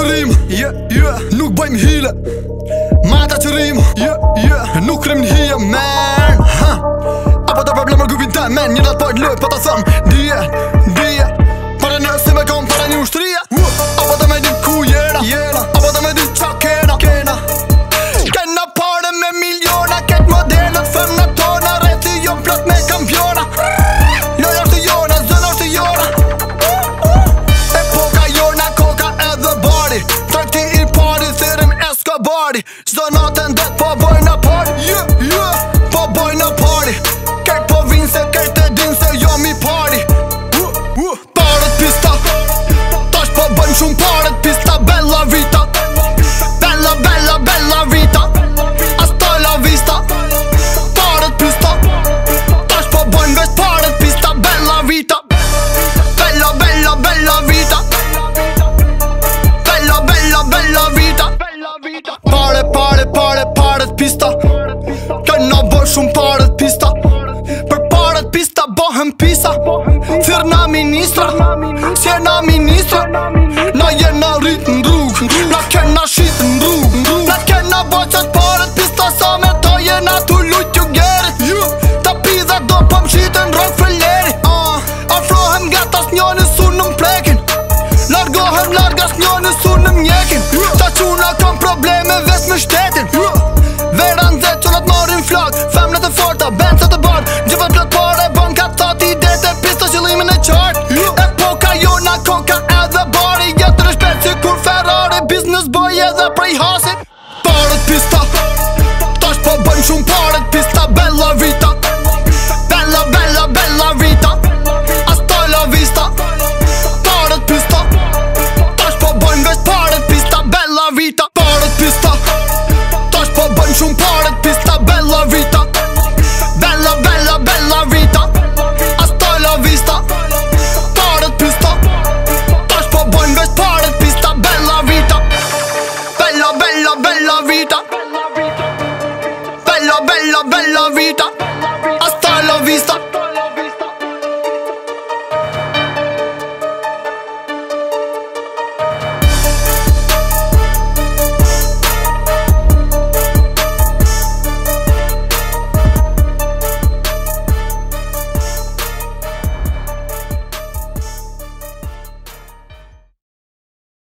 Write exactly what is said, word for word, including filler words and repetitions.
që rim, yeah, yeah. Nuk bëjmë hile Mata që rim, yeah, yeah. Nuk krem në hije, man ha. Apo të problemer gupin te, man. Një natë pojt lëj, po të thëm Dije, dije Pare nëse me kom para një ushtria uh. Apo të me dit ku jena, jena. Apo të me dit qa kena, kena Kena pare me miliona Ket modelet femna tona Reti jo plot me kampiona Loja është jona, zëna është jona Epoka jona, koka edhe bari Trakti i pari, thirim Escobari Zdo natën det po bojna party, yeah, yeah. Po bojna party Kejt po vinë se kejt e din se jo mi party uh, uh. Paret pista Tash po bojnë shumë paret pista Bella vita Bella, bella, bella vita Hasta la vista Paret pista Tash po bojnë veç paret pista Bella vita Bella, bella, bella vita Bella, bella, bella vita Pare, pare, pare, paret pista Këna boj shumë paret pista Për paret pista bohem pisa Thirna ministra Sjena ministra Na jena rrit në rrug Na kena shit në rrug Na kena boj qët paret pista Sa me ta jena tu lujt ju gerit Ta pidha do po më shitën rrug fëlleri uh, Afrohem nga tas njoni sun në mplekin Largohem largas njoni sun në mjekin Ta quna kam probleme ves me shtetin Vera në zetë qunat marin flak Femnet e forta, bencet e bard Gjëvat plot pare, bon ka tati Dete pista qëllimin e qartë Epoka jona, koka edhe bari Jetë rëshpet si kur Ferrari Business boy edhe prej has